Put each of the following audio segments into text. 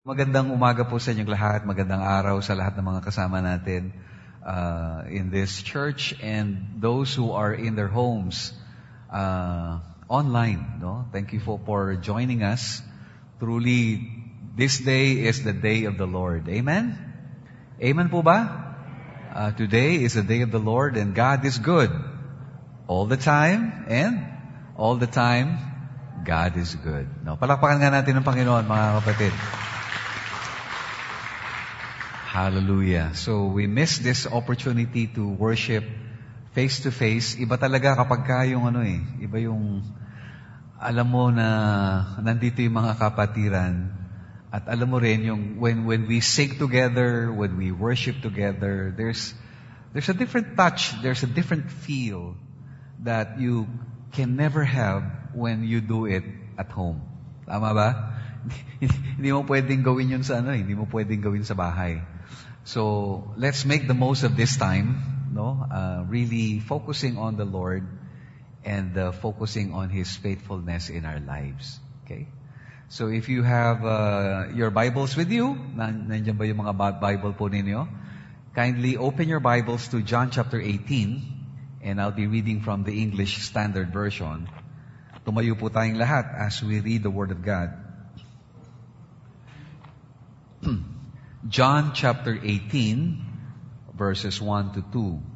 Magandang umaga po sa inyong lahat. Magandang araw sa lahat ng mga kasama natin in this church and those who are in their homes online. No? Thank you for joining us. Truly, this day is the day of the Lord. Amen? Amen po ba? Today is the day of the Lord and God is good. All the time and all the time, God is good. No? Palakpakan nga natin ng Panginoon, mga kapatid. Hallelujah. So we miss this opportunity to worship face to face. Iba talaga kapag ka yung iba yung alam mo na nandito yung mga kapatiran at alam mo rin yung when we sing together, when we worship together, there's a different touch, there's a different feel that you can never have when you do it at home. Tama ba? Hindi mo pwedeng gawin yun sa hindi mo pwedeng gawin sa bahay. So, let's make the most of this time, no? Really focusing on the Lord and focusing on His faithfulness in our lives. Okay? So, if you have your Bibles with you, nandiyan ba yung mga Bible po ninyo? Kindly open your Bibles to John chapter 18, and I'll be reading from the English Standard Version. Tumayo po tayong lahat as we read the Word of God. John chapter 18, verses 1 to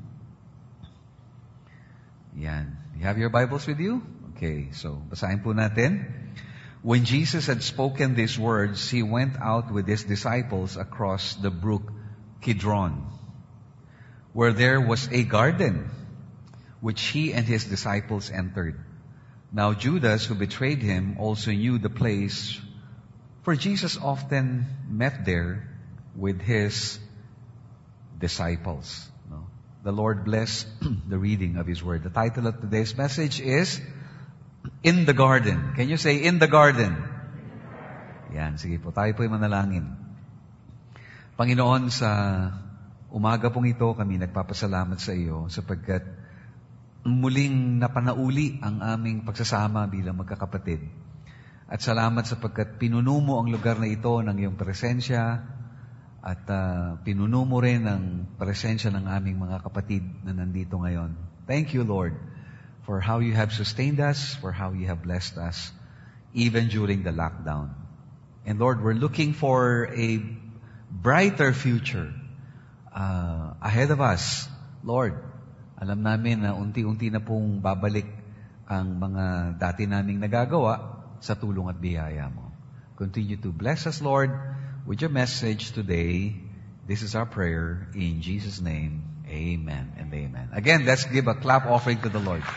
2. Yan. You have your Bibles with you? Okay, so basahin po natin. When Jesus had spoken these words, He went out with His disciples across the brook Kidron, where there was a garden, which He and His disciples entered. Now Judas, who betrayed Him, also knew the place, for Jesus often met there with His disciples. No? The Lord bless the reading of His Word. The title of today's message is In the Garden. Can you say, In the Garden? Yan, sige po. Tayo po ay manalangin. Panginoon, sa umaga pong ito, kami nagpapasalamat sa iyo sapagkat muling napanauli ang aming pagsasama bilang magkakapatid. At salamat sapagkat pinuno mo ang lugar na ito ng iyong presensya at pinuno mo rin ang presensya ng aming mga kapatid na nandito ngayon. Thank you, Lord, for how you have sustained us, for how you have blessed us, even during the lockdown. And Lord, we're looking for a brighter future ahead of us. Lord, alam namin na unti-unti na pong babalik ang mga dati naming nagagawa sa tulong at biyaya mo. Continue to bless us, Lord, with your message today. This is our prayer in Jesus' name. Amen and amen. Again, let's give a clap offering to the Lord.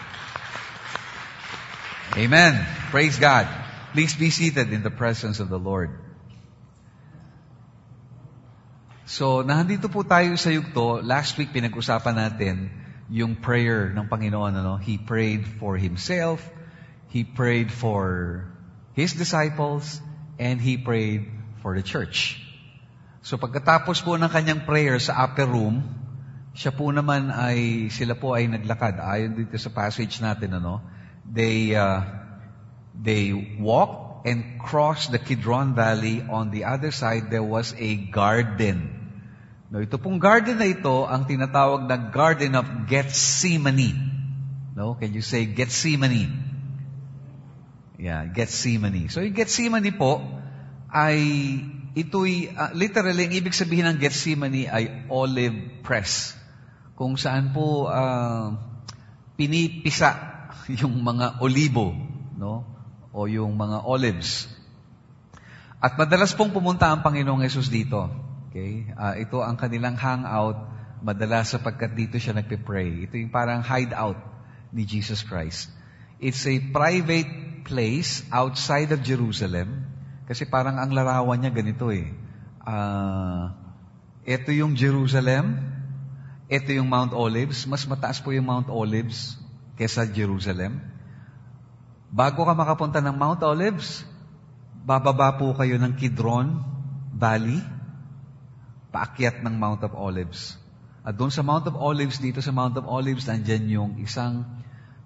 Amen. Praise God. Please be seated in the presence of the Lord. So, nandito po tayo sa yugto. Last week, pinag-usapan natin yung prayer ng Panginoon. He prayed for Himself, He prayed for His disciples, and He prayed for the church. So pagkatapos po ng kanyang prayer sa upper room, sila po ay naglakad. Ayon dito sa passage natin, they walked and crossed the Kidron Valley. On the other side, there was a garden. No, ito pong garden na ito, ang tinatawag na Garden of Gethsemane. No, can you say Gethsemane? Yeah, Gethsemane. So yung Gethsemane po, ito'y literally, ang ibig sabihin ng Gethsemane ay olive press. Kung saan po pinipisa yung mga olibo, no? O yung mga olives. At madalas pong pumunta ang Panginoong Hesus dito. Okay? Ito ang kanilang hangout, madalas sapagkat dito siya nagpe-pray. Ito yung parang hideout ni Jesus Christ. It's a private place outside of Jerusalem. Kasi parang ang larawan niya ganito ito yung Jerusalem, ito yung Mount Olives. Mas mataas po yung Mount Olives kesa Jerusalem. Bago ka makapunta ng Mount Olives, bababa po kayo ng Kidron Valley, paakyat ng Mount of Olives. At doon sa Mount of Olives, dito sa Mount of Olives, nandyan yung isang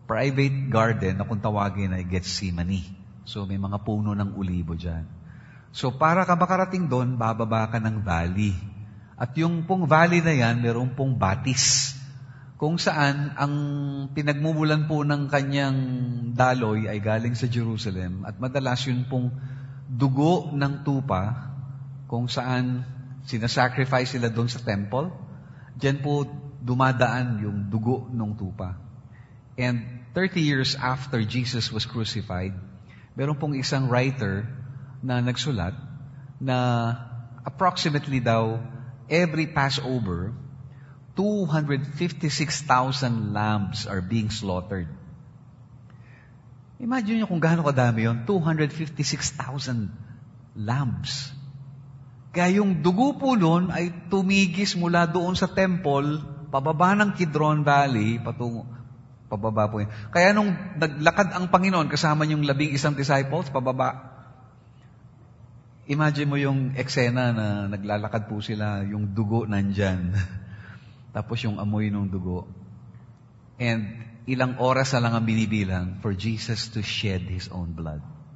private garden na kung tawagin ay Gethsemane. So may mga puno ng ulibo dyan. So para ka makarating doon, bababa ka ng valley. At yung pong valley na yan, meron pong batis. Kung saan ang pinagmumulan po ng kanyang daloy ay galing sa Jerusalem. At madalas yun pong dugo ng tupa, kung saan sinasacrifice sila doon sa temple. Diyan po dumadaan yung dugo ng tupa. And 30 years after Jesus was crucified, meron pong isang writer na nagsulat na approximately daw every Passover, 256,000 lambs are being slaughtered. Imagine nyo kung gaano kadami yun, 256,000 lambs. Kaya yung dugo po nun ay tumigis mula doon sa temple, pababa ng Kidron Valley, pababa po yun. Kaya nung naglakad ang Panginoon kasama yung 11 disciples, pababa. Imagine mo yung eksena na naglalakad po sila, yung dugo nandyan. Tapos yung amoy ng dugo. And ilang oras na lang ang binibilang for Jesus to shed His own blood.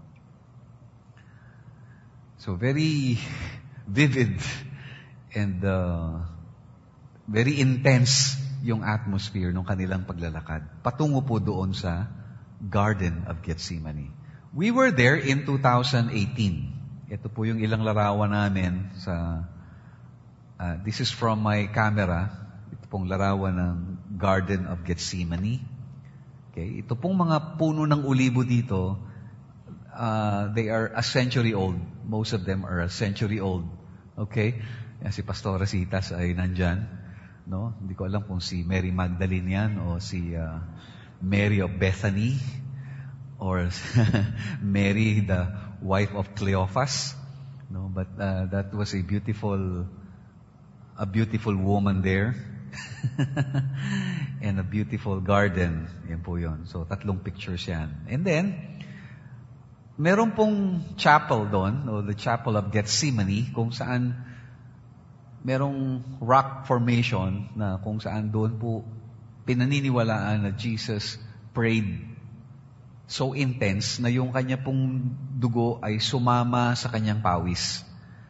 So very vivid and very intense yung atmosphere ng kanilang paglalakad. Patungo po doon sa Garden of Gethsemane. We were there in 2018. Ito po yung ilang larawan namin sa this is from my camera. Ito pong larawan ng Garden of Gethsemane. Okay, ito pong mga puno ng ulibo dito, they are a century old. Most of them are a century old. Okay? Si Pastor Rasitas ay nandyan. No? Hindi ko alam kung si Mary Magdalene yan o si Mary of Bethany or Mary, the wife of Cleophas. No? But that was a beautiful woman there. And a beautiful garden. Yan po yun. So, 3 pictures yan. And then, meron pong chapel doon, o the Chapel of Gethsemane, kung saan merong rock formation na kung saan doon po pinaniniwalaan na Jesus prayed so intense na yung kanya pong dugo ay sumama sa kanyang pawis.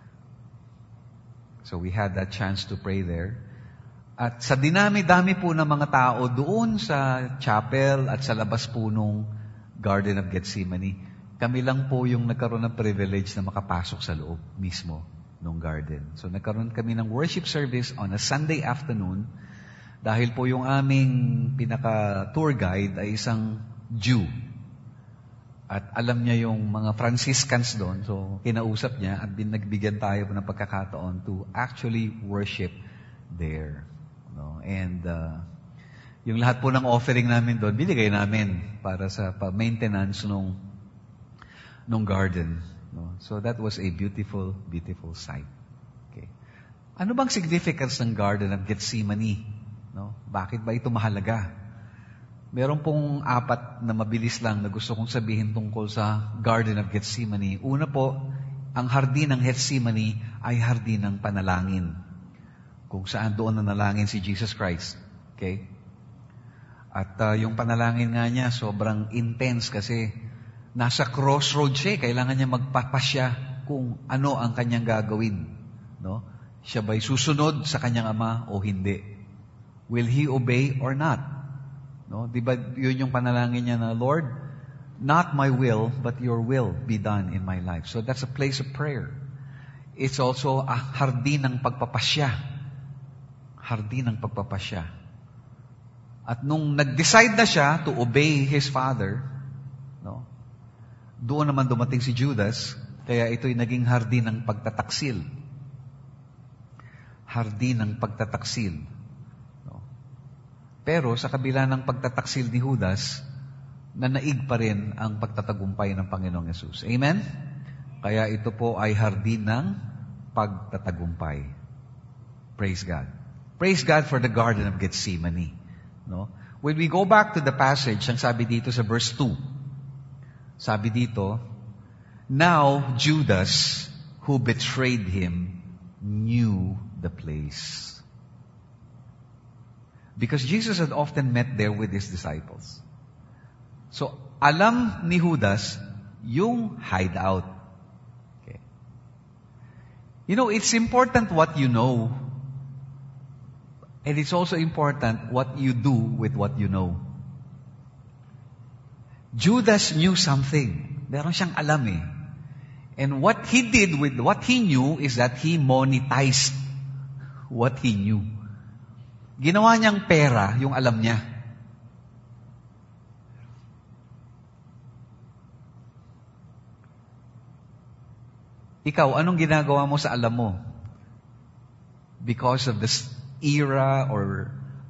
So we had that chance to pray there. At sa dinami-dami po ng mga tao doon sa chapel at sa labas po nung Garden of Gethsemane, kami lang po yung nagkaroon ng privilege na makapasok sa loob mismo nung garden. So nagkaroon kami ng worship service on a Sunday afternoon dahil po yung aming pinaka-tour guide ay isang Jew. At alam niya yung mga Franciscans doon. So kinausap niya at nagbigyan tayo ng pagkakataon to actually worship there. No? And yung lahat po ng offering namin doon, binigay namin para sa maintenance nung garden. No? So that was a beautiful, beautiful sight. Okay. Ano bang significance ng Garden of Gethsemane? No? Bakit ba ito mahalaga? Meron pong 4 na mabilis lang na gusto kong sabihin tungkol sa Garden of Gethsemane. Una po, ang hardin ng Gethsemane ay hardin ng panalangin. Kung saan doon nanalangin si Jesus Christ. Okay? At yung panalangin nga niya, sobrang intense kasi nasa crossroad siya. Kailangan niya magpapasya kung ano ang kanyang gagawin. No? Siya ba'y susunod sa kanyang ama o hindi? Will he obey or not? No? Diba yun yung panalangin niya na, Lord, not my will, but your will be done in my life. So that's a place of prayer. It's also a hardin ng pagpapasya. Hardin ng pagpapasya. At nung nag-decide na siya to obey his father, no, doon naman dumating si Judas, kaya ito'y naging hardin ng pagtataksil. Hardin ng pagtataksil. No. Pero sa kabila ng pagtataksil ni Judas, nanaig pa rin ang pagtatagumpay ng Panginoong Yesus. Amen? Kaya ito po ay hardin ng pagtatagumpay. Praise God. Praise God for the Garden of Gethsemane. No? When we go back to the passage, ang sabi dito sa verse 2, sabi dito, now Judas, who betrayed him, knew the place. Because Jesus had often met there with his disciples. So, alam ni Judas yung hideout. Okay. It's important what you know. And it's also important what you do with what you know. Judas knew something. Meron siyang alam eh. And what he did with what he knew is that he monetized what he knew. Ginawa niyang pera yung alam niya. Ikaw, anong ginagawa mo sa alam mo? Because of this era or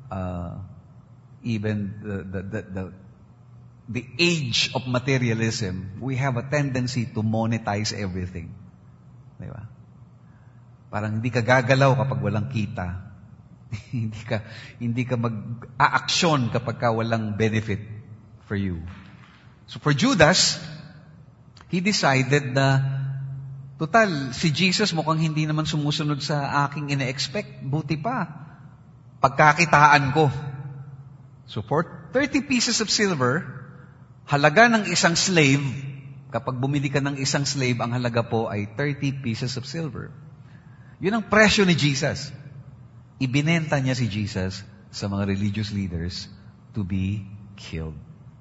even the age of materialism, we have a tendency to monetize everything. Di ba? Parang hindi ka gagalaw kapag walang kita. hindi ka mag-aaksyon kapag ka walang benefit for you. So for Judas, he decided na total, si Jesus mukhang hindi naman sumusunod sa aking ine-expect. Buti pa, pagkakitaan ko. So for 30 pieces of silver, halaga ng isang slave, kapag bumili ka ng isang slave, ang halaga po ay 30 pieces of silver. Yun ang presyo ni Jesus. Ibinenta niya si Jesus sa mga religious leaders to be killed.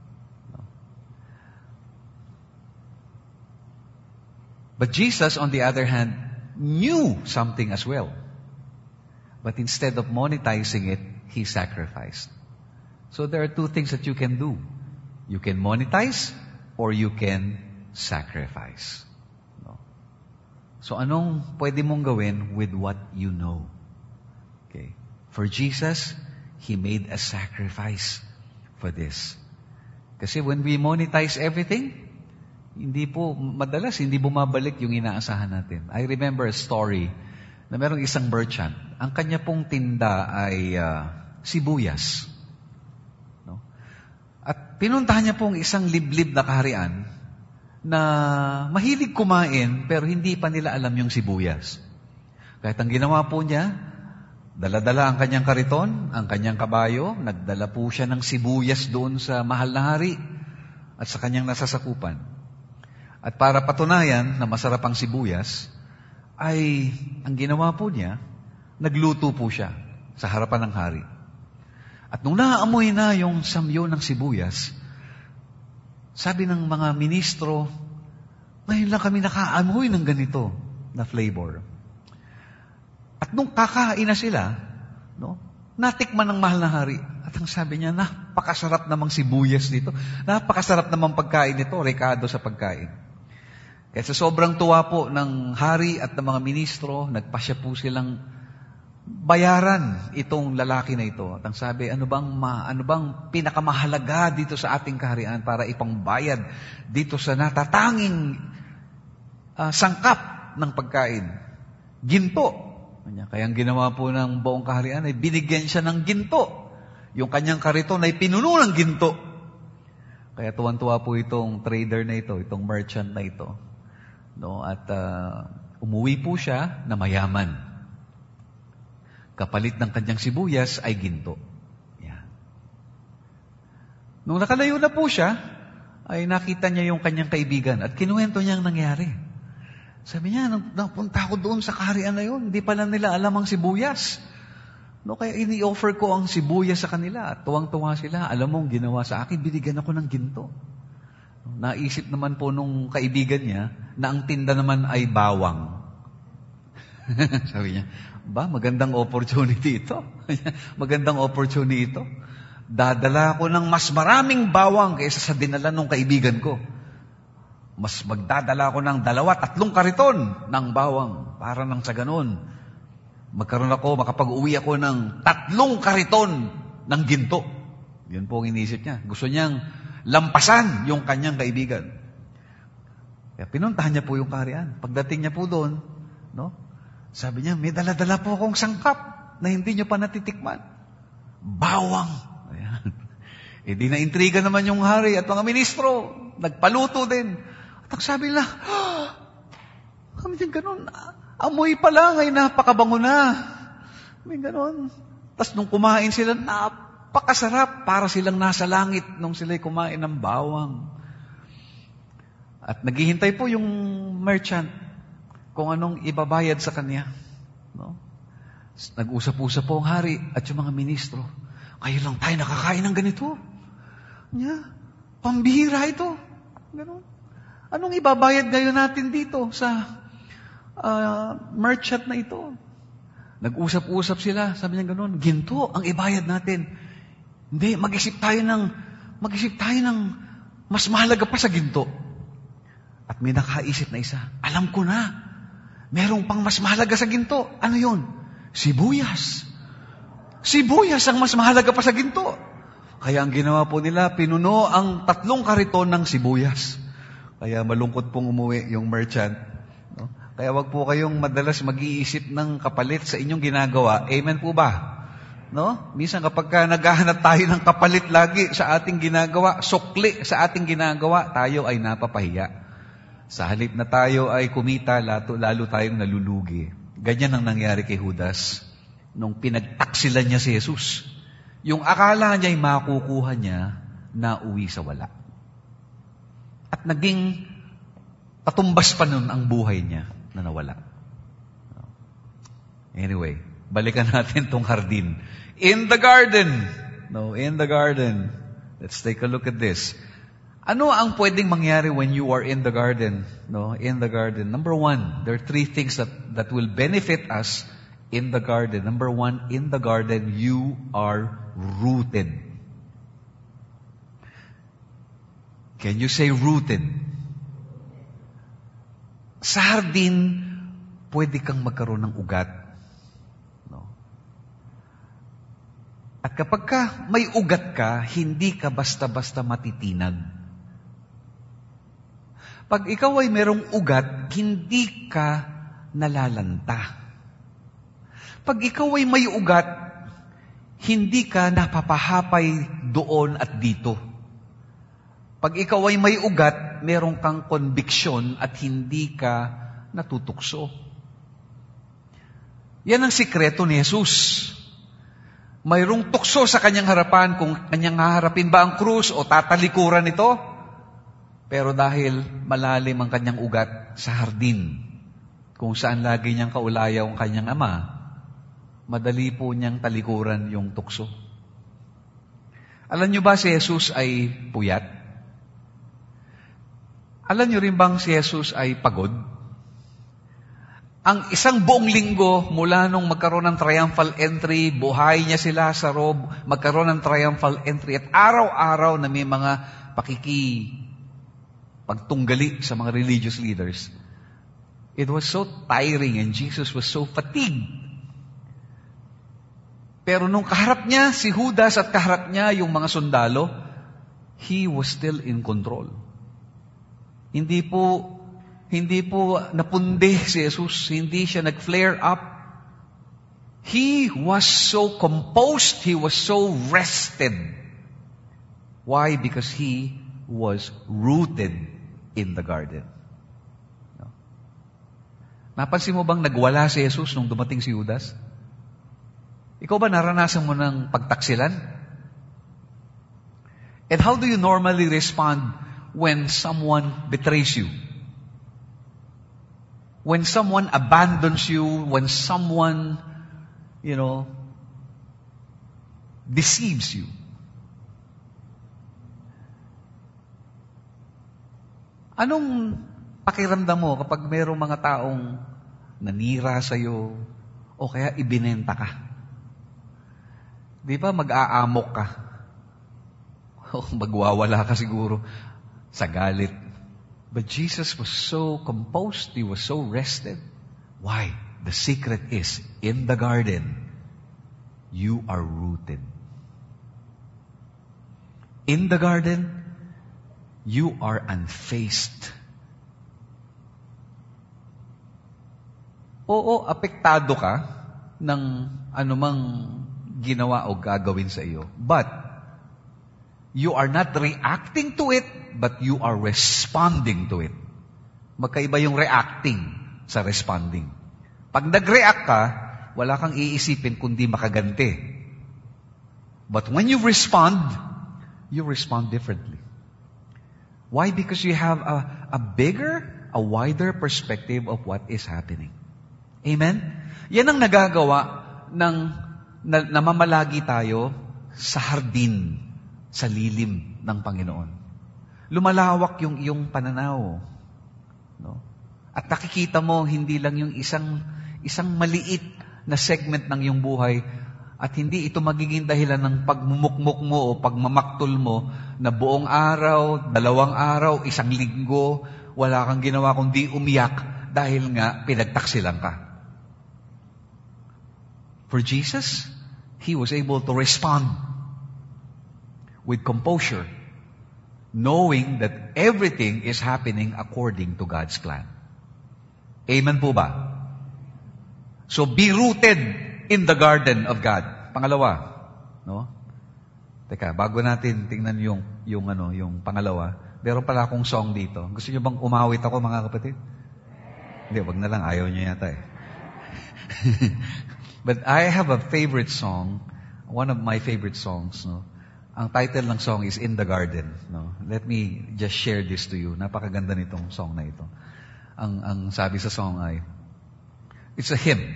But Jesus, on the other hand, knew something as well. But instead of monetizing it, He sacrificed. So there are two things that you can do. You can monetize or you can sacrifice. So anong pwede mong gawin with what you know? Okay. For Jesus, He made a sacrifice for this. Kasi when we monetize everything, hindi bumabalik yung inaasahan natin. I remember a story na merong isang merchant. Ang kanya pong tinda ay sibuyas. No? At pinuntahan niya pong isang liblib na kaharian na mahilig kumain pero hindi pa nila alam yung sibuyas. Kahit ang ginawa po niya, dala-dala ang kanyang kariton, ang kanyang kabayo, nagdala po siya ng sibuyas doon sa mahal na hari at sa kanyang nasasakupan. At para patunayan na masarap ang sibuyas, ay ang ginawa po niya, nagluto po siya sa harapan ng hari. At nung naaamoy na yung samyo ng sibuyas, sabi ng mga ministro, ngayon lang kami nakaamoy ng ganito na flavor. At nung kakain na sila, natikman ng mahal na hari. At ang sabi niya, napakasarap namang sibuyas nito. Napakasarap namang pagkain nito, rekado sa pagkain. Kaya sa sobrang tuwa po ng hari at ng mga ministro, nagpasya po silang bayaran itong lalaki na ito. At ang sabi, ano bang pinakamahalaga dito sa ating kaharian para ipangbayad dito sa natatanging sangkap ng pagkain? Ginto. Kaya ang ginawa po ng buong kaharian ay binigyan siya ng ginto. Yung kanyang kariton ay pinuno ng ginto. Kaya tuwan-tuwa po itong trader na ito, itong merchant na ito. At umuwi po siya na mayaman. Kapalit ng kanyang sibuyas ay ginto. Yan. Nung nakalayo na po siya, ay nakita niya yung kanyang kaibigan at kinuwento niya ang nangyari. Sabi niya, napunta ako doon sa kaharian na yun, hindi pala nila alam ang sibuyas. Kaya ini-offer ko ang sibuyas sa kanila at tuwang-tuwa sila. Alam mo, ginawa sa akin, binigyan ako ng ginto. Naisip naman po nung kaibigan niya na ang tinda naman ay bawang. Sabi niya, magandang opportunity ito. Magandang opportunity ito. Dadala ako ng mas maraming bawang kaysa sa dinala nung kaibigan ko. Mas magdadala ako ng 2-3 kariton ng bawang para nang sa ganun. Makapag-uwi ako ng 3 kariton ng ginto. Yun po ang inisip niya. Gusto niyang lampasan yung kanyang kaibigan. Kaya pinuntahan niya po yung kaharian. Pagdating niya po doon, sabi niya, may dala-dala po akong sangkap na hindi niyo pa natitikman. Bawang. Ayan. Di na-intriga naman yung hari at mga ministro. Nagpaluto din. At sabi nila, kami din ganun. Amoy pa lang ay napakabango na. May ganun. Tapos nung kumain sila, napakasarap. Para silang nasa langit nung sila'y kumain ng bawang. At naghihintay po yung merchant. kung anong ibabayad sa kanya. No? Nag-usap-usap po ang hari at yung mga ministro. Kayo lang tayo nakakain ng ganito. Pambihira ito. Ganun. Anong ibabayad ngayon natin dito sa merchant na ito? Nag-usap-usap sila. Sabi niya ganun, ginto ang ibayad natin. Hindi, mag-isip tayo ng mas mahalaga pa sa ginto. At may nakaisip na isa, alam ko na, merong pang mas mahalaga sa ginto. Ano yun? Sibuyas. Sibuyas ang mas mahalaga pa sa ginto. Kaya ang ginawa po nila, pinuno ang 3 kariton ng sibuyas. Kaya malungkot pong umuwi yung merchant. No? Kaya wag po kayong madalas mag-iisip ng kapalit sa inyong ginagawa. Amen po ba? No? Minsan kapag naghahanap tayo ng kapalit lagi sa ating ginagawa, sukli sa ating ginagawa, tayo ay napapahiya. Sa halip na tayo ay kumita, lalo tayong nalulugi. Ganyan ang nangyari kay Judas nung pinagtaksilan niya si Jesus. Yung akala niya ay makukuha niya na uwi sa wala. At naging patumbas pa nun ang buhay niya na nawala. Anyway, balikan natin tong hardin. In the garden. In the garden. Let's take a look at this. Ano ang pwedeng mangyari when you are in the garden? In the garden. Number 1, there are 3 things that will benefit us in the garden. Number 1, in the garden, you are rooted. Can you say rooted? Sa hardin, pwede kang magkaroon ng ugat. At kapag may ugat ka, hindi ka basta-basta matitinag. Pag ikaw ay merong ugat, hindi ka nalalanta. Pag ikaw ay may ugat, hindi ka napapahapay doon at dito. Pag ikaw ay may ugat, meron kang conviction at hindi ka natutukso. Yan ang sikreto ni Jesus. Mayroong tukso sa kanyang harapan kung kanyang haharapin ba ang krus o tatalikuran ito. Pero dahil malalim ang kanyang ugat sa hardin, kung saan lagi niyang kaulayaw ang kanyang ama, madali po niyang talikuran yung tukso. Alam niyo ba si Jesus ay puyat? Alam niyo rin bang si Jesus ay pagod? Ang isang buong linggo mula nung magkaroon ng triumphal entry, buhay niya sila sa rob, magkaroon ng triumphal entry at araw-araw na may mga pagtunggali sa mga religious leaders. It was so tiring and Jesus was so fatigued. Pero nung kaharap niya si Judas at kaharap niya yung mga sundalo, he was still in control. Hindi po napundi si Jesus. Hindi siya nag-flare up. He was so composed. He was so rested. Why? Because he was rooted in the garden. Napansin mo bang nagwala si Jesus nung dumating si Judas? Ikaw ba naranasan mo ng pagtaksilan? And how do you normally respond when someone betrays you? When someone abandons you, when someone, deceives you. Anong pakiramdam mo kapag mayroong mga taong nanira sa'yo o kaya ibinenta ka? Di ba mag-aamok ka? O magwawala ka siguro sa galit. But Jesus was so composed. He was so rested. Why? The secret is, in the garden, you are rooted. In the garden, you are unfazed. Oo, apektado ka ng anumang ginawa o gagawin sa iyo. But, you are not reacting to it, but you are responding to it. Magkaiba yung reacting sa responding. Pag nag-react ka, wala kang iisipin kundi makaganti. But when you respond differently. Why? Because you have a bigger, a wider perspective of what is happening. Amen? Yan ang nagagawa ng namamalagi tayo sa hardin, sa lilim ng Panginoon. Lumalawak yung iyong pananaw. No? At nakikita mo, hindi lang yung isang maliit na segment ng iyong buhay, at hindi ito magiging dahilan ng pagmumukmuk mo o pagmamaktol mo na buong araw, 2 araw, 1 linggo, wala kang ginawa kundi umiyak dahil nga pinagtaksilan ka. For Jesus, He was able to respond with composure, knowing that everything is happening according to God's plan. Amen po ba? So be rooted in the garden of God. Pangalawa, no? Teka, bago natin tingnan yung pangalawa, meron pala akong song dito. Gusto niyo bang umawit ako, mga kapatid? Hindi, wag na lang, ayaw niyo yata eh. But I have a favorite song, one of my favorite songs, no? Ang title ng song is In the Garden, no? Let me just share this to you. Napakaganda nitong song na ito. Ang sabi sa song ay, it's a hymn.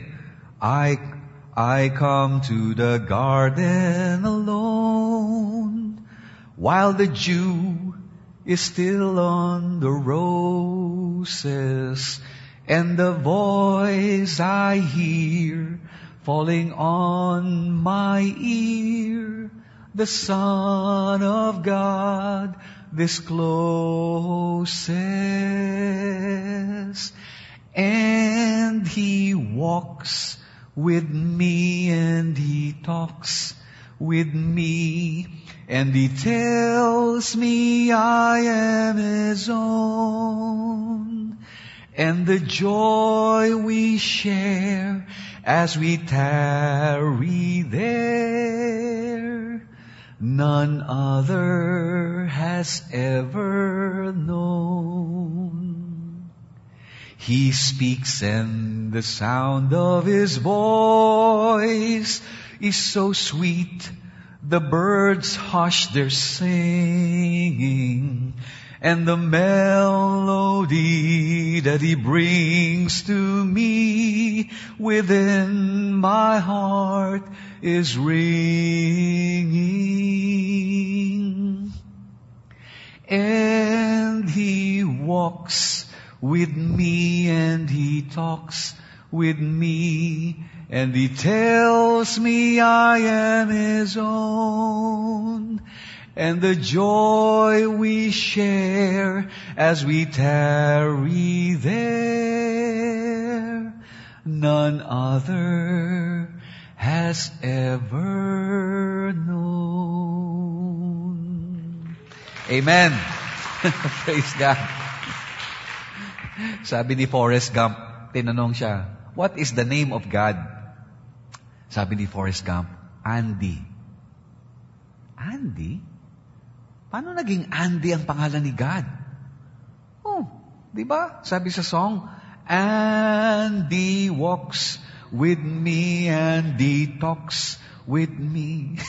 I come to the garden alone, while the dew is still on the roses, and the voice I hear falling on my ear, the Son of God discloses, and He walks with me, and He talks with me, and He tells me I am His own. And the joy we share as we tarry there, none other has ever known. He speaks and the sound of His voice is so sweet, the birds hush their singing, and the melody that He brings to me within my heart is ringing. And He walks with me, and He talks with me, and He tells me I am His own. And the joy we share as we tarry there, none other has ever known. Amen. Praise God. Sabi ni Forrest Gump, tinanong siya, what is the name of God? Sabi ni Forrest Gump, Andy. Andy? Paano naging Andy ang pangalan ni God? Oh, di ba? Sabi sa song, Andy walks with me, Andy talks with me.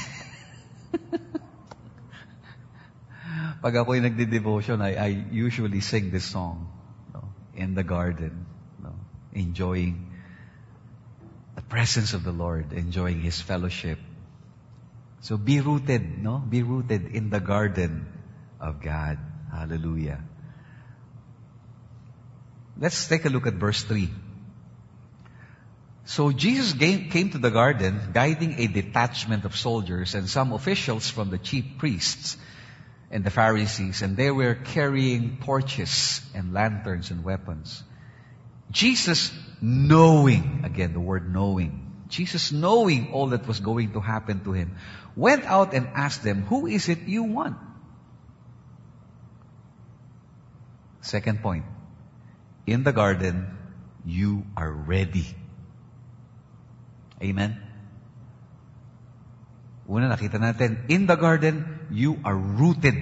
Pag ako'y nagde-devotion, I usually sing this song, no, in the garden, no, enjoying the presence of the Lord, enjoying His fellowship. So be rooted, no? Be rooted in the garden of God. Hallelujah. Let's take a look at verse 3. So Jesus came to the garden, guiding a detachment of soldiers and some officials from the chief priests and the Pharisees, and they were carrying torches and lanterns and weapons. Jesus, knowing, again the word knowing, Jesus, knowing all that was going to happen to Him, went out and asked them, who is it you want? Second point, in the garden, you are ready. Amen? Una, nakita natin, in the garden, you are rooted.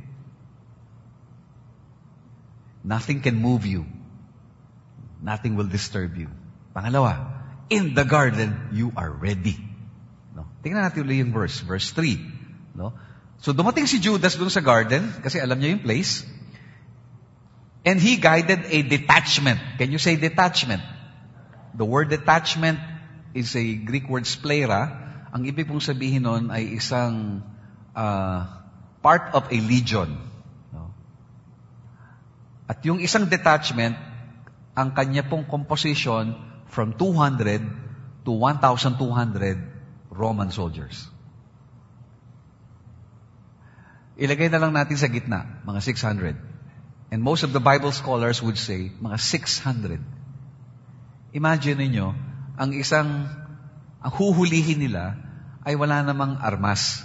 Nothing can move you. Nothing will disturb you. Pangalawa, in the garden, you are ready. No? Tingnan natin ulit yung verse 3. No? So dumating si Judas dun sa garden, kasi alam niya yung place. And he guided a detachment. Can you say detachment? The word detachment is a Greek word splera. Ang ibig pong sabihin nun ay isang part of a legion. No? At yung isang detachment, ang kanya pong composition from 200 to 1,200 Roman soldiers. Ilagay na lang natin sa gitna, mga 600. And most of the Bible scholars would say, mga 600. Imagine niyo, ang huhulihin nila ay wala namang armas.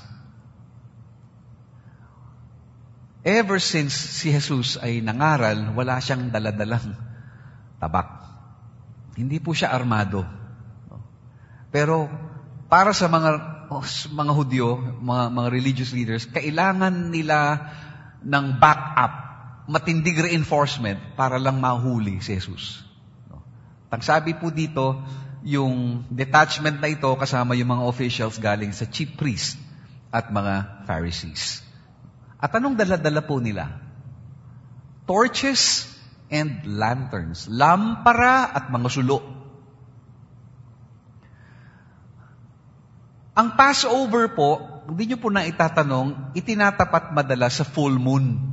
Ever since si Jesus ay nangaral, wala siyang daladalang tabak. Hindi po siya armado. Pero para sa mga Hudyo, mga religious leaders, kailangan nila ng backup, matinding reinforcement para lang mahuli si Jesus. Ang sabi po dito, yung detachment na ito kasama yung mga officials galing sa chief priest at mga Pharisees. At anong dala-dala po nila? Torches and lanterns. Lampara at mga sulo. Ang Passover po, hindi nyo po na itatanong, itinatapat madalas sa full moon.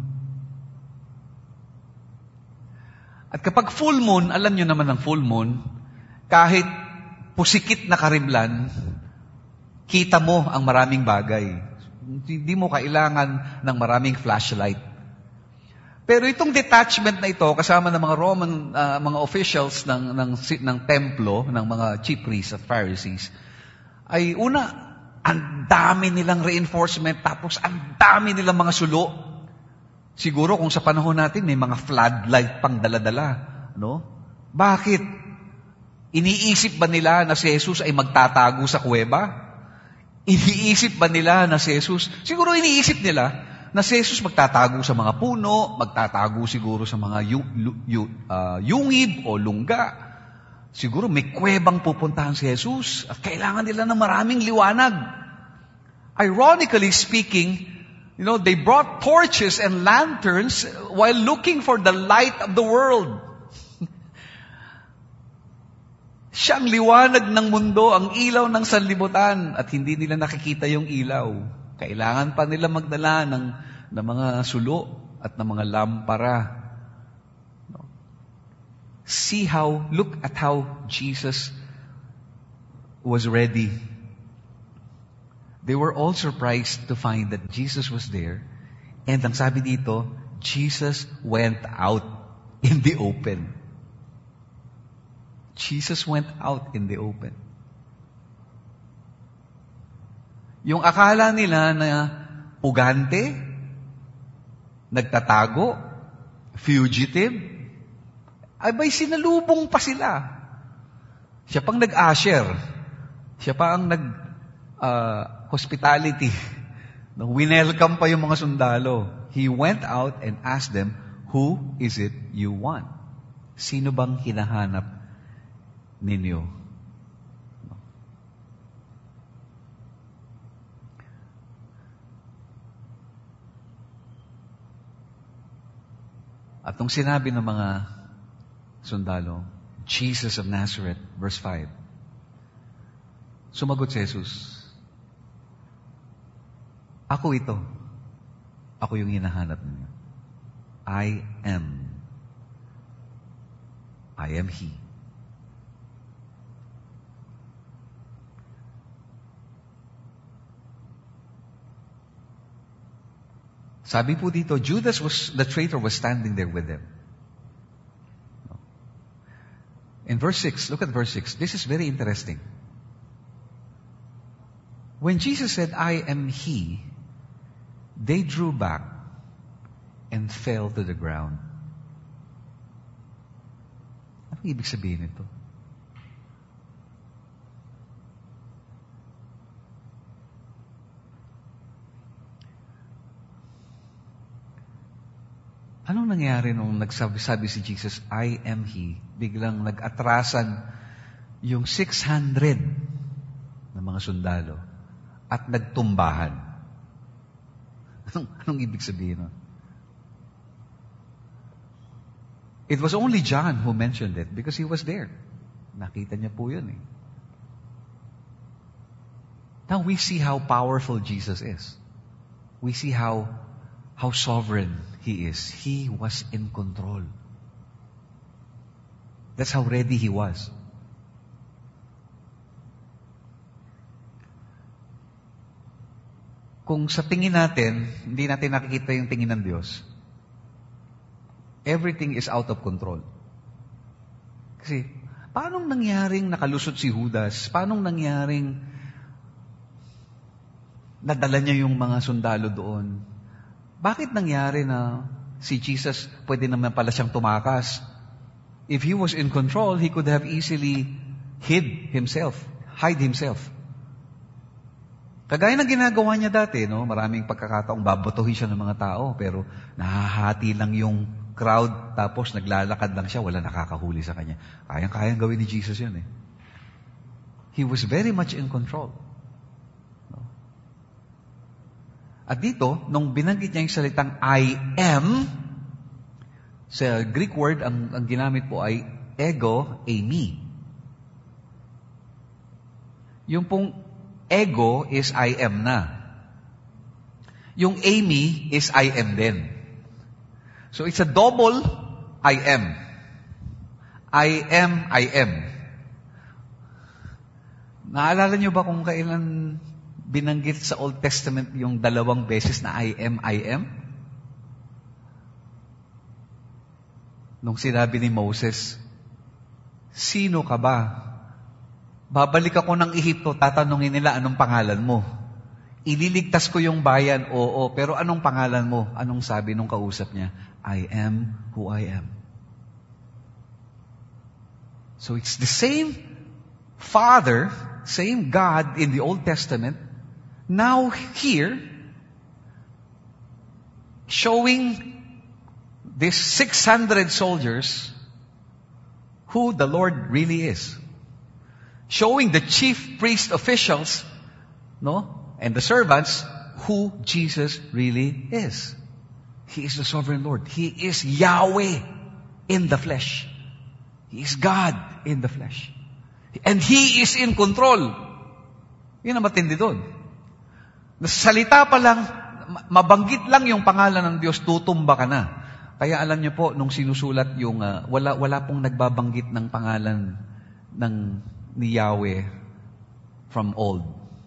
At kapag full moon, alam nyo naman ang full moon, kahit pusikit na karimlan, kita mo ang maraming bagay. Hindi mo kailangan ng maraming flashlight. Pero itong detachment na ito, kasama ng mga Roman, mga officials ng templo, ng mga chief priests at Pharisees, ay una, ang dami nilang reinforcement, tapos ang dami nilang mga sulo. Siguro kung sa panahon natin, may mga floodlight pang dala-dala. No? Bakit? Iniisip ba nila na si Jesus ay magtatago sa kuweba? Iniisip ba nila na si Jesus, siguro iniisip nila na si Jesus magtatago sa mga puno, magtatago siguro sa mga yungib o lungga. Siguro may kuwebang pupuntahan si Jesus at kailangan nila ng maraming liwanag. Ironically speaking, they brought torches and lanterns while looking for the light of the world. Siyang liwanag ng mundo, ang ilaw ng sanlibutan, at hindi nila nakikita yung ilaw. Kailangan pa nila magdala ng mga sulo at ng mga lampara. Look at how Jesus was ready. They were all surprised to find that Jesus was there. And ang sabi dito, Jesus went out in the open. Jesus went out in the open. Yung akala nila na pugante, nagtatago, fugitive, ay ba'y sinalubong pa sila. Siya pang nag-usher. Siya pa ang hospitality. Winelcome pa yung mga sundalo. He went out and asked them, "Who is it you want?" Sino bang hinahanap ninyo? At nung sinabi ng mga sundalo, Jesus of Nazareth, verse 5, sumagot si Jesus, "Ako ito. Ako yung hinahanap niyo. I am He." Sabi po dito, the traitor was standing there with them. In verse 6, look at verse 6. This is very interesting. When Jesus said, "I am He," they drew back and fell to the ground. Anong ibig sabihin nito? Anong nangyari nung nagsabi si Jesus, "I am He"? Biglang nag-atrasan yung 600 na mga sundalo at nagtumbahan. Anong ibig sabihin nun? It was only John who mentioned it because he was there. Nakita niya po yun eh. Now we see how powerful Jesus is. We see how sovereign He is. He was in control. That's how ready He was. Kung sa tingin natin, hindi natin nakikita yung tingin ng Diyos, everything is out of control. Kasi, paanong nangyaring nakalusot si Judas? Paanong nangyaring nadala niya yung mga sundalo doon? Bakit nangyari na si Jesus pwede naman pala siyang tumakas? If He was in control, He could have easily hide himself. Kagaya ng ginagawa niya dati, no? Maraming pagkakataong babatuhin siya ng mga tao, pero nahahati lang yung crowd, tapos naglalakad lang siya, wala nakakahuli sa kanya. Kayang-kayang gawin ni Jesus yun eh. He was very much in control. No? At dito, nung binanggit niya yung salitang I am, sa Greek word, ang ginamit po ay ego, eimi. Yung pong ego is I am na. Yung eimi is I am din. So it's a double I am. I am. Naalala niyo ba kung kailan binanggit sa Old Testament yung 2 beses na I am? Nung sinabi ni Moses, sino ka ba? Babalik ako ng Ehipto, tatanungin nila anong pangalan mo. Ililigtas ko yung bayan, oo, pero anong pangalan mo? Anong sabi nung kausap niya? I am who I am. So it's the same Father, same God in the Old Testament, now here, showing these 600 soldiers who the Lord really is. Showing the chief priest officials, and the servants, who Jesus really is. He is the sovereign Lord. He is Yahweh in the flesh. He is God in the flesh. And He is in control. Yun ang matindi doon. Salita pa lang, mabanggit lang yung pangalan ng Diyos, tutumba ka na. Kaya alam niyo po, nung sinusulat yung, wala pong nagbabanggit ng pangalan ni Yahweh from old.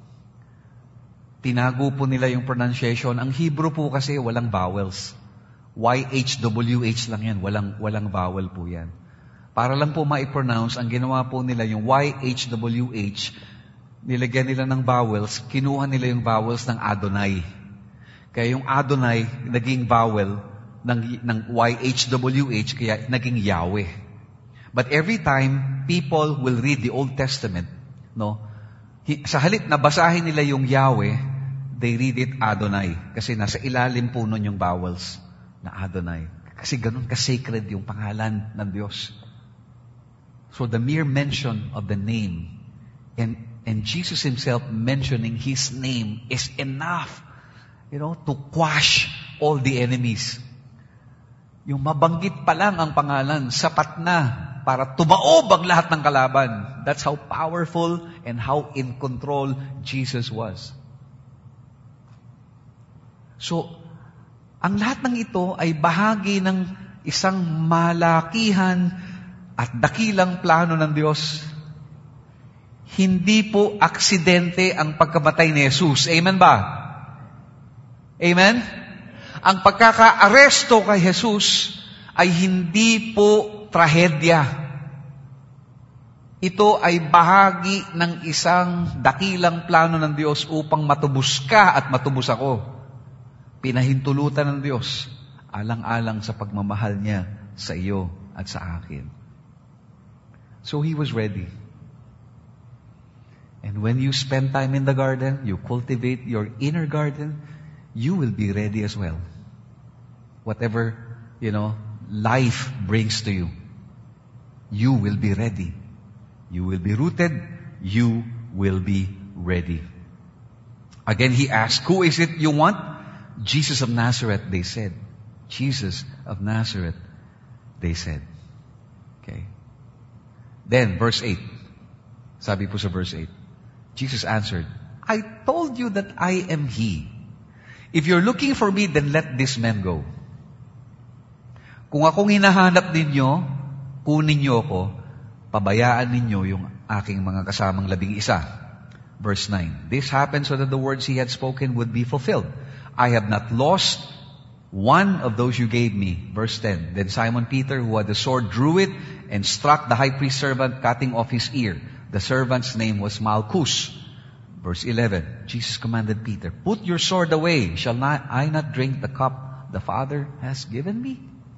Tinago po nila yung pronunciation. Ang Hebrew po kasi walang vowels. YHWH lang yan. Walang vowel po yan. Para lang po ma-pronounce, ang ginawa po nila yung YHWH, nilagyan nila ng vowels, kinuha nila yung vowels ng Adonai. Kaya yung Adonai, naging vowel ng YHWH, kaya naging Yahweh. But every time people will read the Old Testament, sa halip na basahin nila yung Yahweh, they read it Adonai. Kasi nasa ilalim po nun yung vowels na Adonai. Kasi ganun ka-sacred yung pangalan ng Diyos. So the mere mention of the name and Jesus Himself mentioning His name is enough, to quash all the enemies. Yung mabanggit pa lang ang pangalan, sapat na para tumaob ang lahat ng kalaban. That's how powerful and how in control Jesus was. So, ang lahat ng ito ay bahagi ng isang malakihan at dakilang plano ng Diyos. Hindi po aksidente ang pagkamatay ni Jesus. Amen ba? Amen? Ang pagkaka-aresto kay Jesus ay hindi po trahedya. Ito ay bahagi ng isang dakilang plano ng Diyos upang matubos ka at matubos ako. Pinahintulutan ng Diyos, alang-alang sa pagmamahal niya sa iyo at sa akin. So He was ready. And when you spend time in the garden, you cultivate your inner garden, you will be ready as well. Whatever, life brings to you, you will be ready. You will be rooted. You will be ready. Again, He asked, who is it you want? Jesus of Nazareth, they said. Jesus of Nazareth, they said. Then, verse 8. Sabi po sa verse 8, Jesus answered, I told you that I am He. If you're looking for me, then let this man go. Kung akong hinahanap ninyo, kunin niyo ako, pabayaan ninyo yung aking mga kasamang 11. Verse 9, this happened so that the words He had spoken would be fulfilled. I have not lost one of those you gave me. Verse 10, then Simon Peter, who had the sword, drew it and struck the high priest's servant, cutting off his ear. The servant's name was Malchus. Verse 11, Jesus commanded Peter, put your sword away. Shall I not drink the cup the Father has given me?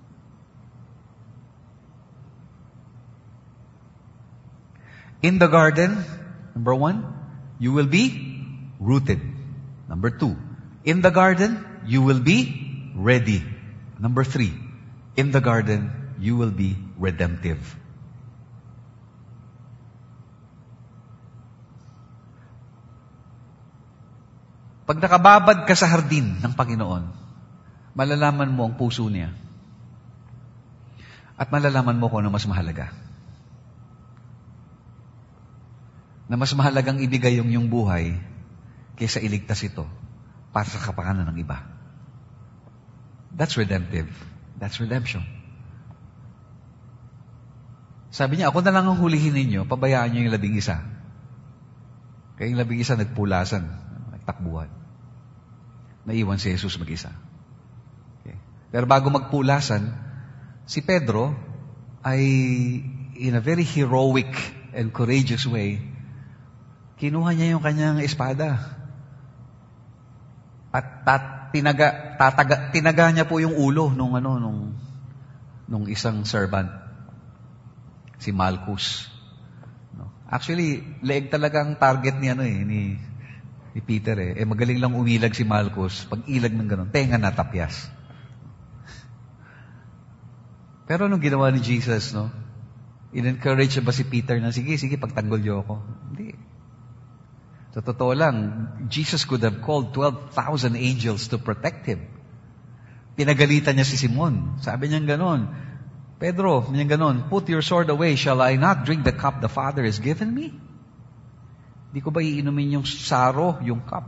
In the garden, number 1, you will be rooted. Number 2, in the garden, you will be ready. Number 3, in the garden, you will be redemptive. Pag nakababad ka sa hardin ng Panginoon, malalaman mo ang puso niya. At malalaman mo kung ano mas mahalaga. Na mas mahalagang ibigay yung iyong buhay kaysa iligtas ito para sa kapakanan ng iba. That's redemptive. That's redemption. Sabi niya, ako na lang ang hulihin ninyo, pabayaan niyo yung 11. Kaya yung 11 nagpulasan, nagtakbuhan. Naiwan si Jesus mag-isa. Okay. Pero bago magpulasan, si Pedro ay in a very heroic and courageous way, kinuha niya yung kanyang espada. At tinaga niya po yung ulo nung isang servant, si Malchus. No? Actually, leeg talaga ang target ni Peter eh. Magaling lang umilag si Malchus. Pag ilag ng ganun, tenga natapyas. Pero anong ginawa ni Jesus, no? In-encourage ba si Peter na, sige, pagtanggol niyo ako? Hindi. Sa totoo lang, Jesus could have called 12,000 angels to protect him. Pinagalitan niya si Simon. Sabi niya ganon, Pedro, niya ganon, put your sword away. Shall I not drink the cup the Father has given me? Di ko ba iinumin yung saro, yung cup?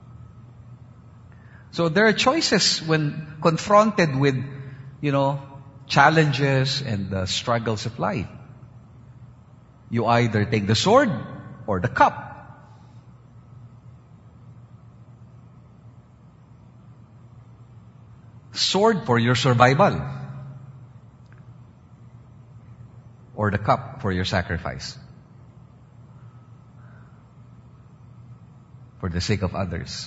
So there are choices when confronted with, challenges and the struggles of life. You either take the sword or the cup. Sword for your survival, or the cup for your sacrifice, for the sake of others.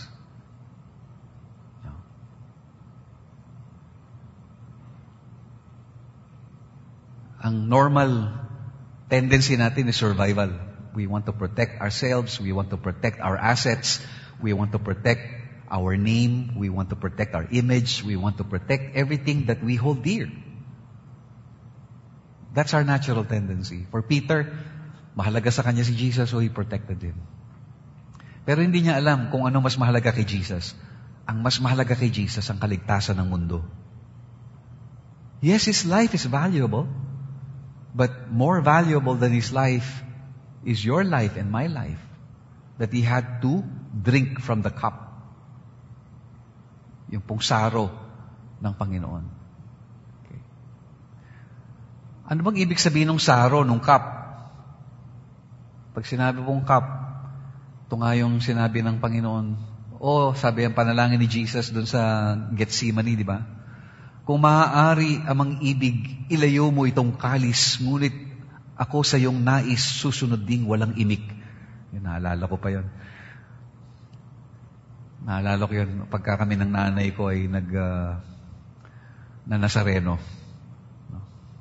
Ang normal tendency natin is survival. We want to protect ourselves, we want to protect our assets, we want to protect our name, we want to protect our image, we want to protect everything that we hold dear. That's our natural tendency. For Peter, mahalaga sa kanya si Jesus, so he protected him. Pero hindi niya alam kung ano mas mahalaga kay Jesus. Ang mas mahalaga kay Jesus, ang kaligtasan ng mundo. Yes, his life is valuable, but more valuable than his life is your life and my life. That he had to drink from the cup. Yung pong saro ng Panginoon. Okay. Ano bang ibig sabihin ng saro, ng cup? Pag sinabi pong cup, ito nga yung sinabi ng Panginoon. Sabi ang panalangin ni Jesus doon sa Gethsemane, di ba? Kung maaari amang ibig, ilayo mo itong kalis, ngunit ako sa iyong nais, susunod ding walang imik. Yun, naalala ko pa yun. Naalala ko yun, pagka kami ng nanay ko ay na Nazareno. No?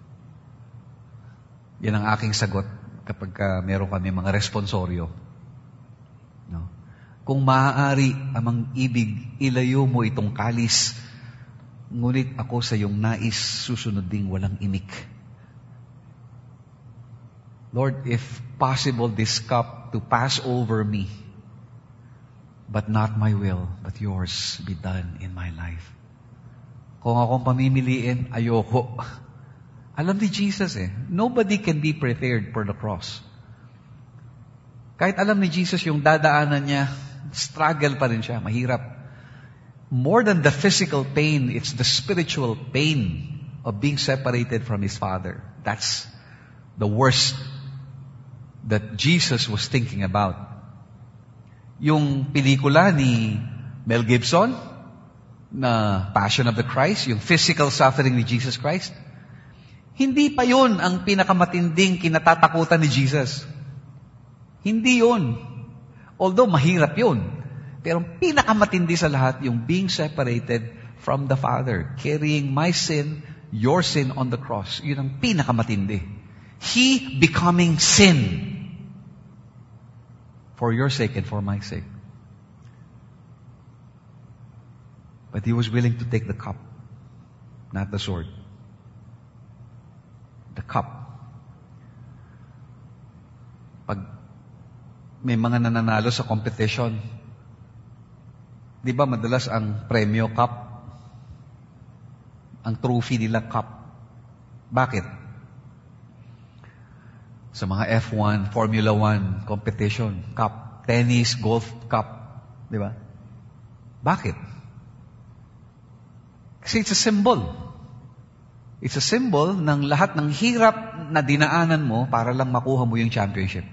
Yan ang aking sagot kapag meron kami mga responsoryo. No? Kung maaari amang ibig, ilayo mo itong kalis, ngunit ako sa iyong nais, susunod ding walang imik. Lord, if possible, this cup to pass over me, but not my will, but yours be done in my life. Kung akong pamimiliin, ayoko. Alam ni Jesus nobody can be prepared for the cross. Kahit alam ni Jesus yung dadaanan niya, struggle pa rin siya, mahirap. More than the physical pain, it's the spiritual pain of being separated from His Father. That's the worst that Jesus was thinking about. Yung pelikula ni Mel Gibson, na Passion of the Christ, yung physical suffering ni Jesus Christ, hindi pa yun ang pinakamatinding kinatatakutan ni Jesus. Hindi yun. Although mahirap yun. Pero pinakamatindi sa lahat, yung being separated from the Father. Carrying my sin, your sin on the cross. Yun ang pinakamatindi. He becoming sin. For your sake and for my sake. But He was willing to take the cup. Not the sword. The cup. Pag may mga nananalo sa competition, di ba madalas ang premyo cup? Ang trophy nila cup. Bakit? Sa mga F1, Formula 1 competition, cup. Tennis, golf, cup. Di ba? Bakit? Kasi it's a symbol. It's a symbol ng lahat ng hirap na dinaanan mo para lang makuha mo yung championship.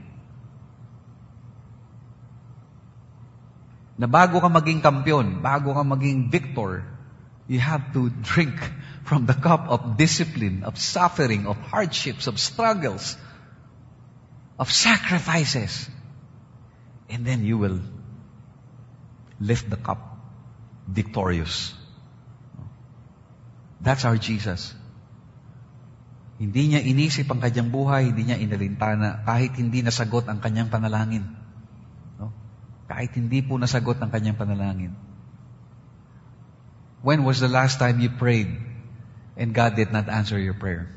Na bago ka maging kampiyon, bago ka maging victor, you have to drink from the cup of discipline, of suffering, of hardships, of struggles, of sacrifices. And then you will lift the cup victorious. That's our Jesus. Hindi niya inisip ang kanyang buhay, hindi niya inalintana, kahit hindi nasagot ang kanyang panalangin. Kahit hindi po nasagot ang kanyang panalangin. When was the last time you prayed and God did not answer your prayer?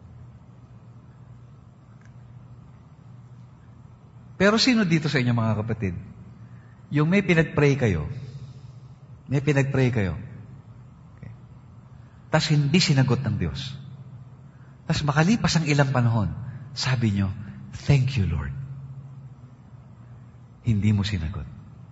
Pero sino dito sa inyo mga kapatid? Yung may pinag-pray kayo. Okay. Tas hindi sinagot ng Diyos. Tas makalipas ang ilang panahon, sabi nyo, thank you Lord. Hindi mo sinagot.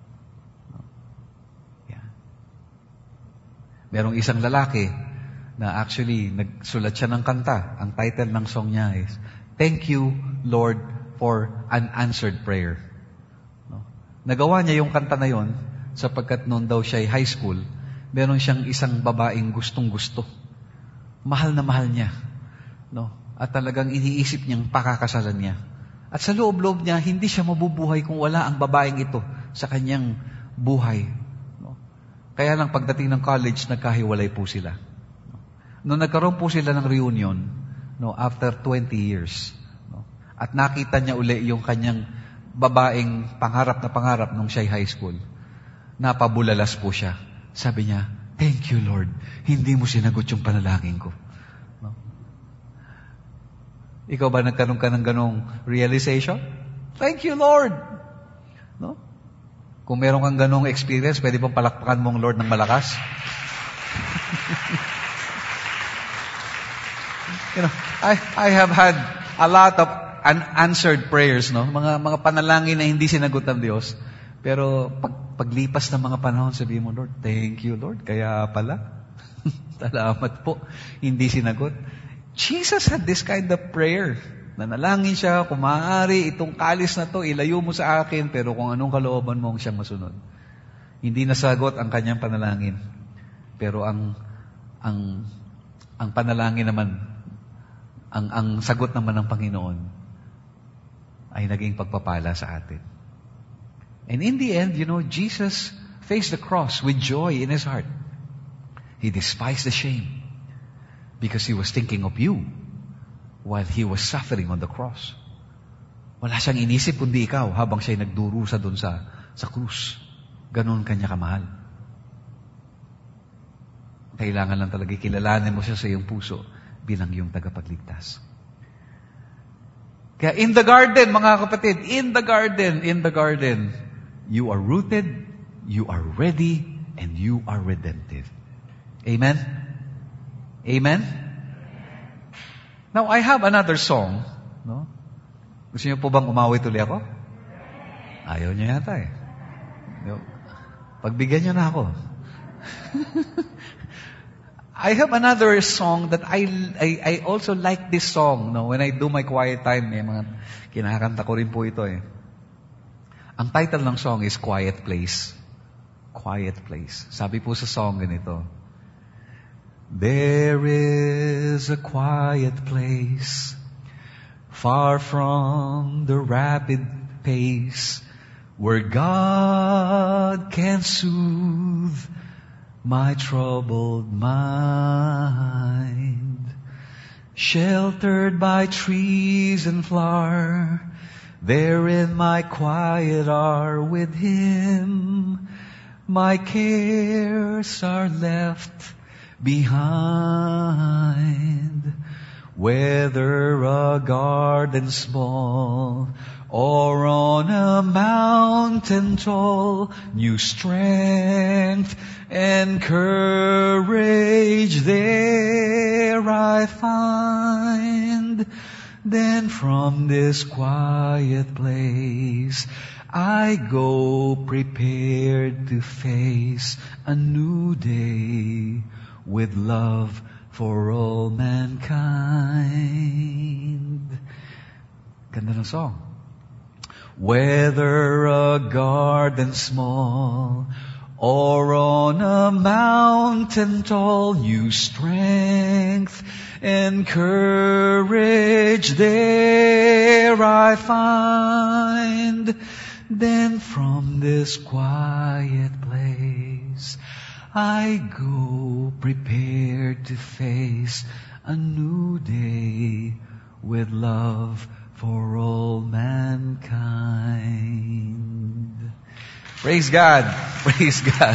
Yeah. Merong isang lalaki na actually nagsulat siya ng kanta. Ang title ng song niya is, Thank You, Lord, for an Answered Prayer. No? Nagawa niya yung kanta na yon sapagkat noon daw siya ay high school, meron siyang isang babaeng gustong-gusto. Mahal na mahal niya. No? At talagang iniisip niyang pakakasalan niya. At sa loob-loob niya, hindi siya mabubuhay kung wala ang babaeng ito sa kanyang buhay. No? Kaya lang pagdating ng college, nagkahiwalay po sila. No? Noong nagkaroon po sila ng reunion, no, after 20 years, no, at nakita niya uli yung kanyang babaeng pangarap nung siya'y high school, napabulalas po siya. Sabi niya, thank you Lord, hindi mo sinagot yung panalangin ko. Ikaw ba nagkaroon ka ng ganong realization? Thank you, Lord! No? Kung meron kang ganong experience, pwede bang palakpakan mong Lord ng malakas? I have had a lot of unanswered prayers, no? Mga panalangin na hindi sinagot ng Diyos. Pero paglipas ng mga panahon, sabihin mo, Lord, thank you, Lord. Kaya pala, salamat po, hindi sinagot. Jesus had this kind of prayer. Nanalangin siya, kung maaari, itong kalis na to, ilayo mo sa akin, pero kung anong kalooban mo, siyang masunod. Hindi nasagot ang kanyang panalangin. Pero ang panalangin naman, ang sagot naman ng Panginoon, ay naging pagpapala sa atin. And in the end, Jesus faced the cross with joy in His heart. He despised the shame. Because He was thinking of you while He was suffering on the cross. Wala siyang inisip kundi ikaw habang siya'y nagdurusa doon sa krus. Ganon kanya kamahal. Kailangan lang talaga kilalanin mo siya sa iyong puso bilang iyong tagapagligtas. Kaya in the garden, mga kapatid, in the garden, you are rooted, you are ready, and you are redemptive. Amen? Amen? Now, I have another song. No? Gusto niyo po bang umawit ulit ako? Ayaw niyo yata eh. Pagbigyan niyo na ako. I have another song that I also like this song. No? When I do my quiet time, mga kinakanta ko rin po ito eh. Ang title ng song is Quiet Place. Quiet Place. Sabi po sa song ganito, there is a quiet place, far from the rapid pace, where God can soothe my troubled mind. Sheltered by trees and flower, there in my quiet hour with Him, my cares are left behind. Whether a garden small or on a mountain tall, new strength and courage there I find. Then from this quiet place I go prepared to face a new day with love for all mankind. Ganda ng song. Whether a garden small or on a mountain tall, new strength and courage there I find. Then from this quiet place I go prepared to face a new day with love for all mankind. Praise God! Praise God!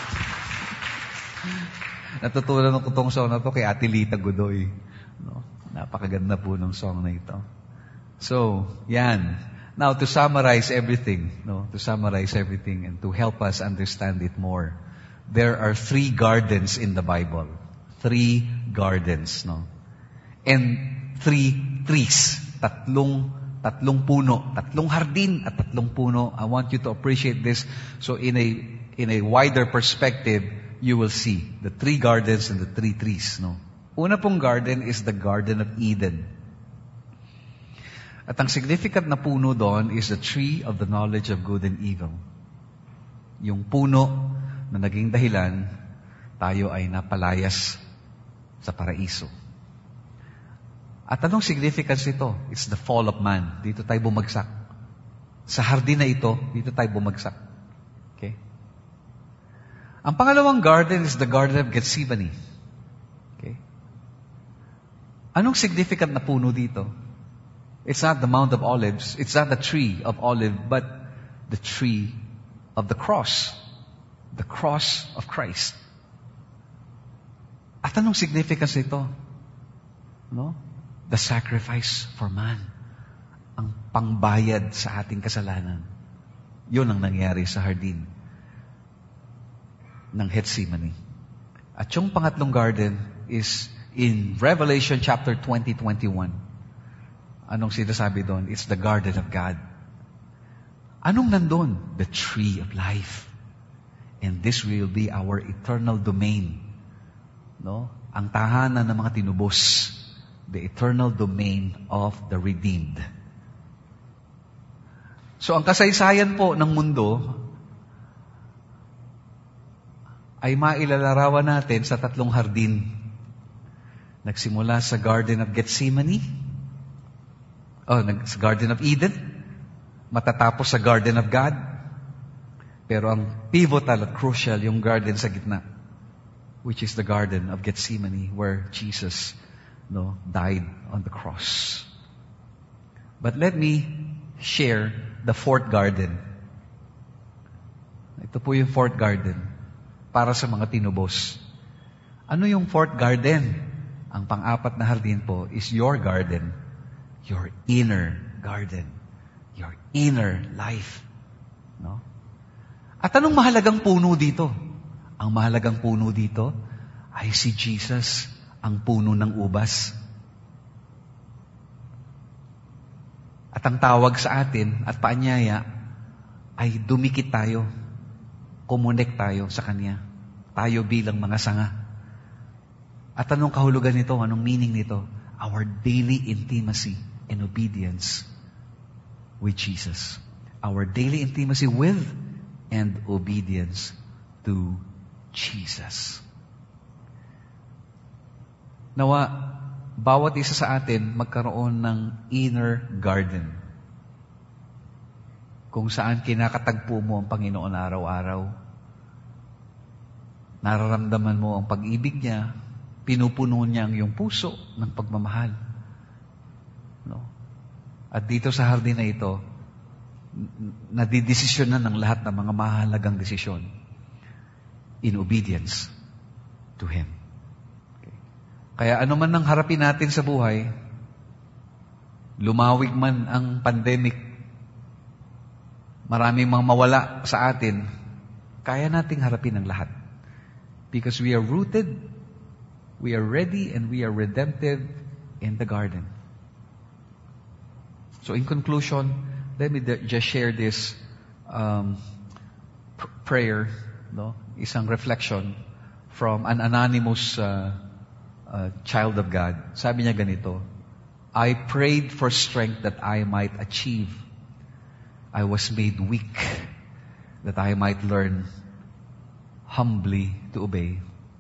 Natutunan ko itong song na ito kay Ate Lita Godoy. No? Napakaganda po ng song na ito. So, yan. Now, to summarize everything, and to help us understand it more, there are 3 gardens in the Bible. 3 gardens, no? And 3 trees. Tatlong puno, 3 hardin at 3 puno. I want you to appreciate this. So in a wider perspective, you will see the 3 gardens and the 3 trees, no? Una pong garden is the Garden of Eden. At ang significant na puno doon is the tree of the knowledge of good and evil. Yung puno na naging dahilan, tayo ay napalayas sa paraiso. At anong significance nito? It's the fall of man. Dito tayo bumagsak. Sa hardin na ito, dito tayo bumagsak. Okay? Ang pangalawang garden is the Garden of Gethsemane. Okay? Anong significant na puno dito? It's not the Mount of Olives. It's not the tree of olive, but the tree of the cross. The cross of Christ. At anong significance nito? No? The sacrifice for man. Ang pangbayad sa ating kasalanan. Yun ang nangyari sa hardin ng Gethsemane. At yung pangatlong garden is in Revelation chapter 20:21. Anong sinasabi doon? It's the garden of God. Anong nandun? The tree of life. And this will be our eternal domain. No? Ang tahanan ng mga tinubos. The eternal domain of the redeemed. So ang kasaysayan po ng mundo ay mailalarawan natin sa 3 hardin. Nagsimula sa Garden of Gethsemane, sa Garden of Eden, matatapos sa Garden of God, pero ang pivotal at crucial yung garden sa gitna, which is the Garden of Gethsemane, where Jesus died on the cross. But let me share the 4th garden. Ito po yung 4th garden para sa mga tinubos. Ano yung 4th garden? Ang pang-4 na hardin po is your garden. Your inner garden. Your inner life. No? At anong mahalagang puno dito? Ang mahalagang puno dito ay si Jesus, ang puno ng ubas. At ang tawag sa atin at paanyaya ay dumikit tayo. Kumonek tayo sa Kanya. Tayo bilang mga sanga. At anong kahulugan nito? Anong meaning nito? Our daily intimacy and obedience with Jesus. Our daily intimacy with and obedience to Jesus. Nawa, bawat isa sa atin magkaroon ng inner garden. Kung saan kinakatagpo mo ang Panginoon araw-araw. Nararamdaman mo ang pag-ibig niya, pinupuno niya ang iyong puso ng pagmamahal. No? At dito sa hardin na ito, nadidesisyonan ng lahat ng mga mahalagang desisyon in obedience to Him. Okay. Kaya ano man ang harapin natin sa buhay, lumawig man ang pandemic, maraming mga mawala sa atin, kaya nating harapin ang lahat. Because we are rooted, we are ready, and we are redemptive in the garden. So in conclusion, let me just share this prayer, no? Isang reflection from an anonymous child of God. Sabi niya ganito, I prayed for strength that I might achieve. I was made weak that I might learn humbly to obey.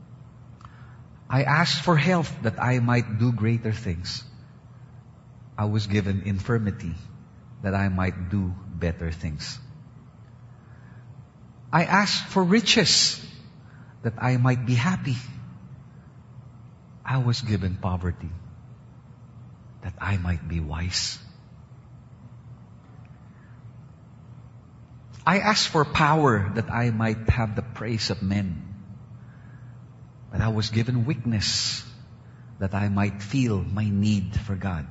I asked for health that I might do greater things. I was given infirmity that I might do better things. I asked for riches that I might be happy. I was given poverty that I might be wise. I asked for power that I might have the praise of men. But I was given weakness that I might feel my need for God.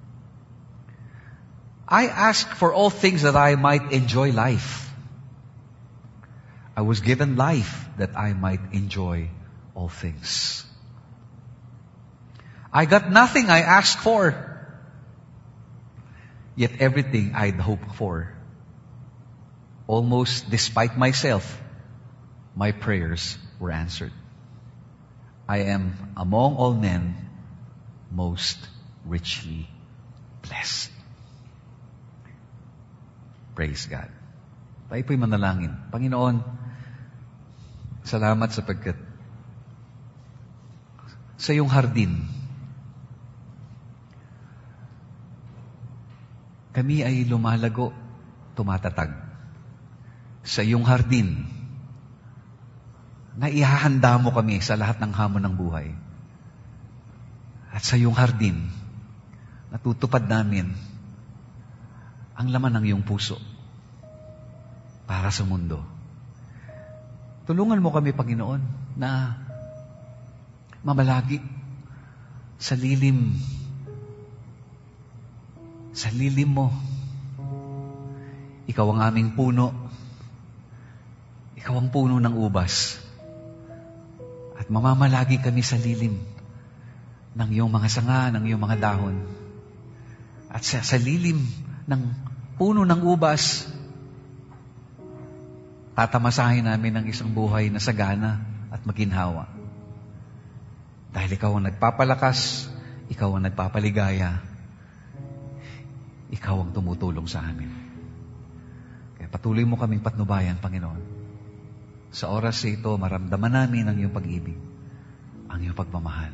I asked for all things that I might enjoy life. I was given life that I might enjoy all things. I got nothing I asked for, yet everything I'd hoped for. Almost despite myself, my prayers were answered. I am among all men most richly blessed. Praise God. Tayo po'y manalangin. Panginoon, salamat sapagkat sa iyong hardin, kami ay lumalago, tumatatag. Sa iyong hardin, na ihahanda mo kami sa lahat ng hamon ng buhay. At sa iyong hardin, natutupad namin ang laman ng iyong puso para sa mundo. Tulungan mo kami, Panginoon, na mamalagi sa lilim mo. Ikaw ang aming puno. Ikaw ang puno ng ubas. At mamamalagi kami sa lilim ng iyong mga sanga, ng iyong mga dahon. At sa lilim ng puno ng ubas, tatamasahin namin ang isang buhay na sagana at maginhawa. Dahil ikaw ang nagpapalakas, ikaw ang nagpapaligaya, ikaw ang tumutulong sa amin. Kaya patuloy mo kaming patnubayan, Panginoon. Sa oras na ito, maramdaman namin ang iyong pag-ibig, ang iyong pagmamahal.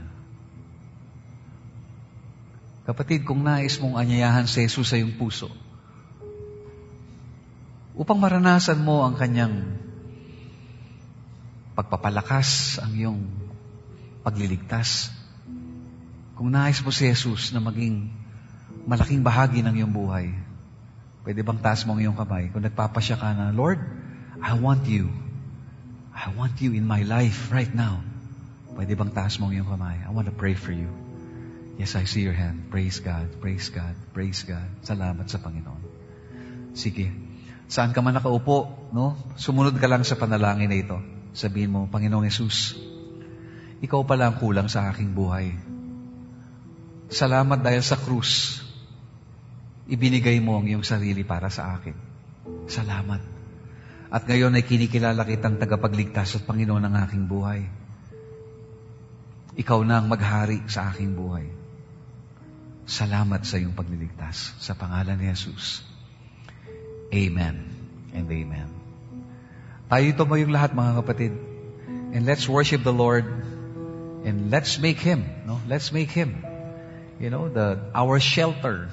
Kapatid, kung nais mong anyayahan si Jesus sa iyong puso, upang maranasan mo ang kanyang pagpapalakas, ang iyong pagliligtas, kung nais mo si Jesus na maging malaking bahagi ng iyong buhay, pwede bang taas mo ang iyong kamay? Kung nagpapasya ka na, Lord, I want you in my life right now. Pwede bang taas mo ang iyong kamay? I want to pray for you. Yes, I see your hand. Praise God, praise God, praise God. Salamat sa Panginoon. Sige, saan ka man nakaupo, no? Sumunod ka lang sa panalangin na ito. Sabihin mo, Panginoong Jesus, ikaw pala ang kulang sa aking buhay. Salamat dahil sa krus, ibinigay mo ang iyong sarili para sa akin. Salamat. At ngayon ay kinikilala kitang tagapagligtas at Panginoon ng aking buhay. Ikaw na ang maghari sa aking buhay. Salamat sa iyong pagliligtas. Sa pangalan ni Jesus. Amen and amen. Tayo tumayong lahat, mga kapatid. And let's worship the Lord. And let's make Him. No? Let's make Him. Our shelter.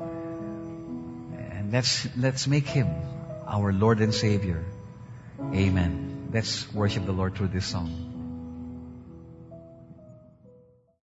And let's make Him our Lord and Savior. Amen. Let's worship the Lord through this song.